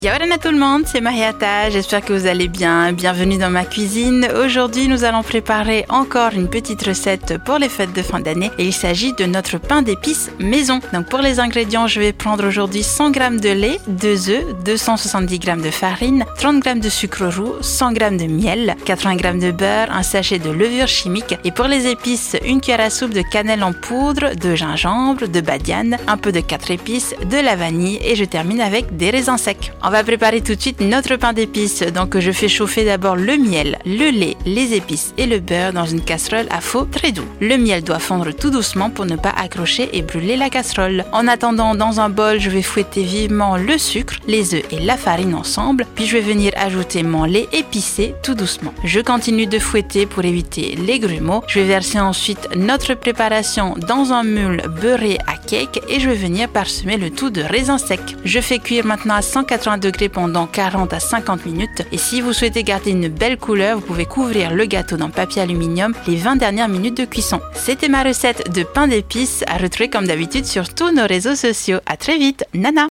Yawarana tout le monde, c'est Mariata, j'espère que vous allez bien. Bienvenue dans ma cuisine. Aujourd'hui, nous allons préparer encore une petite recette pour les fêtes de fin d'année et il s'agit de notre pain d'épices maison. Donc pour les ingrédients, je vais prendre aujourd'hui 100 g de lait, 2 œufs, 270 g de farine, 30 g de sucre roux, 100 g de miel, 80 g de beurre, un sachet de levure chimique et pour les épices, une cuillère à soupe de cannelle en poudre, de gingembre, de badiane, un peu de 4 épices, de la vanille et je termine avec des raisins secs. On va préparer tout de suite notre pain d'épices. Donc je fais chauffer d'abord le miel, le lait, les épices et le beurre dans une casserole à feu très doux. Le miel doit fondre tout doucement pour ne pas accrocher et brûler la casserole. En attendant, dans un bol, je vais fouetter vivement le sucre, les œufs et la farine ensemble, puis je vais venir ajouter mon lait épicé tout doucement. Je continue de fouetter pour éviter les grumeaux. Je vais verser ensuite notre préparation dans un moule beurré à cake et je vais venir parsemer le tout de raisins secs. Je fais cuire maintenant à 180 degrés pendant 40 à 50 minutes et si vous souhaitez garder une belle couleur, vous pouvez couvrir le gâteau dans papier aluminium les 20 dernières minutes de cuisson. C'était ma recette de pain d'épices à retrouver comme d'habitude sur tous nos réseaux sociaux. À très vite, Nana!